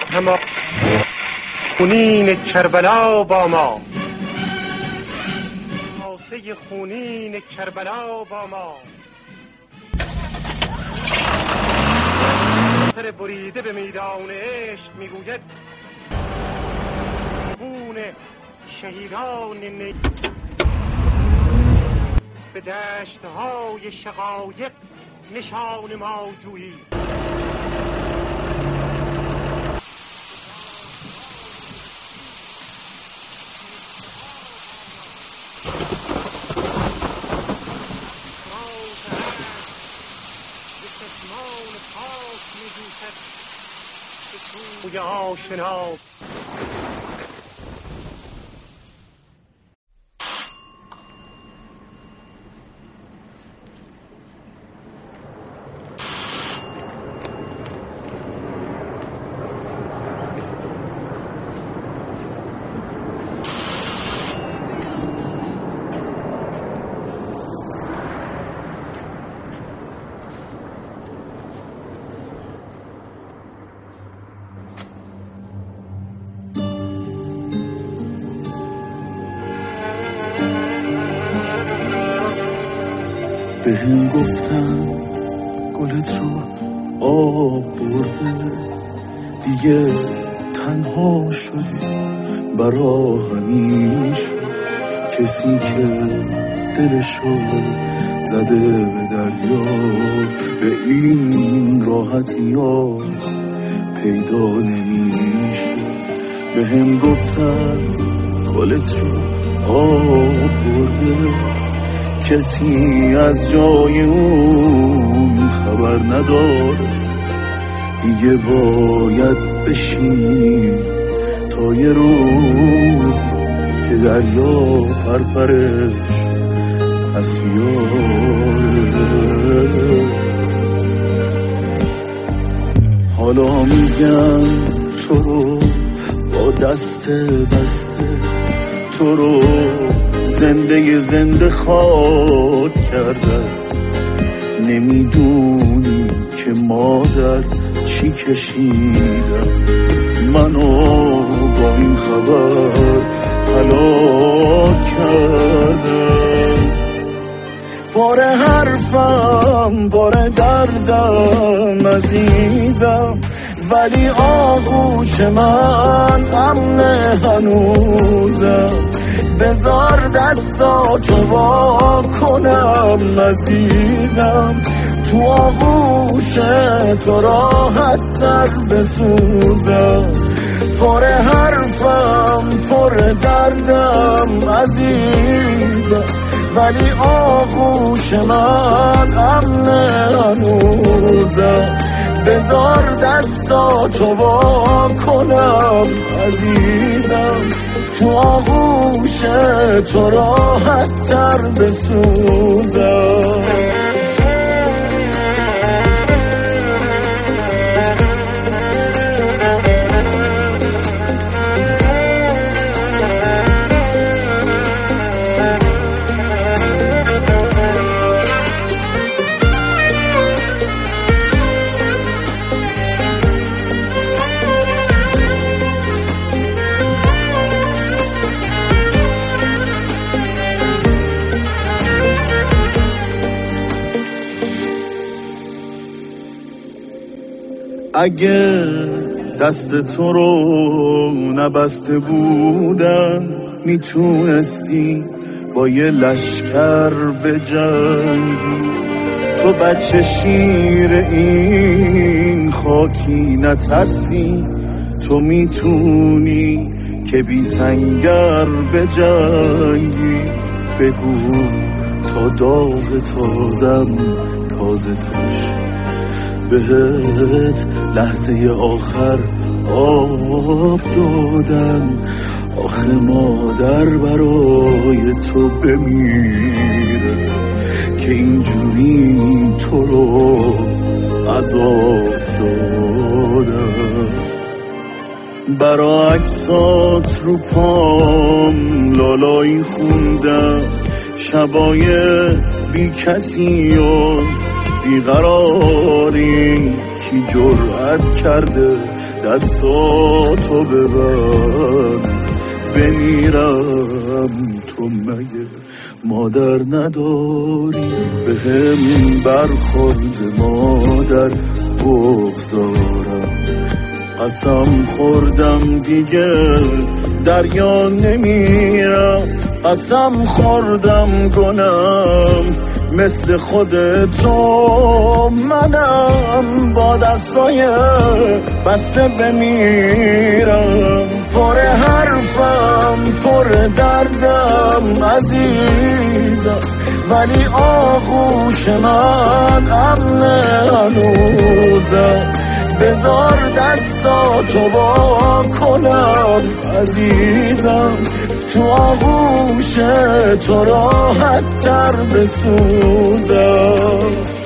تمام خونین کربلا با ما، کاسه خونین کربلا با ما. سر بریده به میدان عشق میگوید خون شهیدان به دشتهای شقایق نشان ما جویی. بوی آشنا بهم گفتن گلت رو آب برده، دیگه تنها شدی برا همیشه. کسی که دلشو زده به دریا به این راحتی ها پیدا نمیشه. بهم گفتن گلت رو آب برده، کسی از جای اون خبر نداره. دیگه باید بشینی تا یه روز که دریا پرپرش پس بیاره. حالا میگن تو رو با دست بسته، تو رو زنده خاک کردن. نمیدونی که مادر چی کشیدم، منو با این خبر هلاک کردم. پر حرفم پر دردم عزیزم، ولی آغوش من امن هنوزم. بذار دستاتو وا کنم عزیزم، تو آغوش تو راحت تر بسوزم. پر حرفم پر دردم عزیزم، ولی آغوش من امن هنوزم. بذار دستاتو وا کنم عزیزم، تو آغوش تو راحت تر بسوزم. اگه دست تو رو نبسته بودن، میتونستی با یه لشکر بجنگی. تو بچه شیر این خاکی نترسی، تو میتونی که بی سنگر بجنگی. بگو تا داغ تازم تازه تش بهت لحظه آخر آب دادن. آخه مادر برای تو بمیره که اینجوری تو رو عذاب دادن. برا عکسات رو پام لالایی خوندم، شبای بی کسی و بیقراری کی جرأت کرده دستاتو ببر بمیرم تو مگه مادر نداری به هم برخورد مادر بغضارم قسم خوردم دیگه دریا نمیرم قسم خوردم گنم مثل خودتو منم با دستای بسته بمیرم پر حرفم پر دردم عزیزم ولی آغوش من امن هنوزم بذار دستاتو با کنم عزیزم تو آغوش تو راحت تر بسوزم